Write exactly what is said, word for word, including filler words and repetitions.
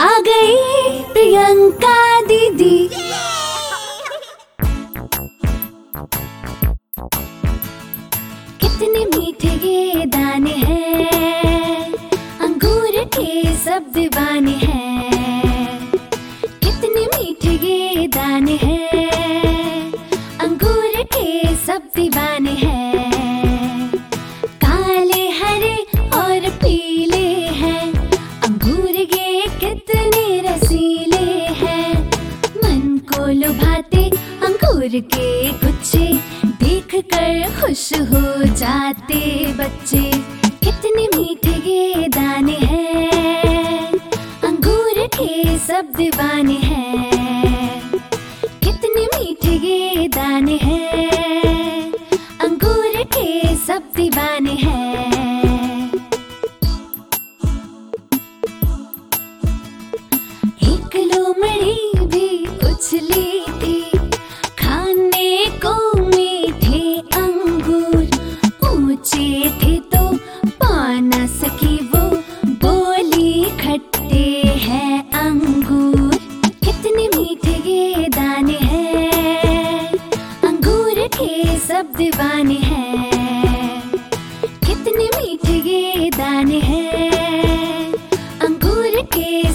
आ गई प्रियंका दीदी। कितने मीठे ये दाने हैं, अंगूर के सब दीवाने हैं। कितने मीठे ये दाने हैं, अंगूर के सब दीवाने हैं। काले हरे और पीले हैं, अंगूर ये कितने रसीले हैं। मन को लुभाते अंगूर के गुच्छे, देख कर खुश हो जाते बच्चे। कितने मीठे ये दाने हैं, अंगूर के सब दीवाने हैं। कितने मीठे ये दाने हैं, अंगूर के सब दीवाने हैं। एक लोमड़ी भी उछली थी, खाने को मीठे अंगूर। ऊंचे थे तो पा न सकी वो, बोली खट्टे हैं अंगूर। कितने मीठे ये दाने हैं, अंगूर के सब दीवाने हैं। कितने मीठे ये दाने हैं, अंगूर के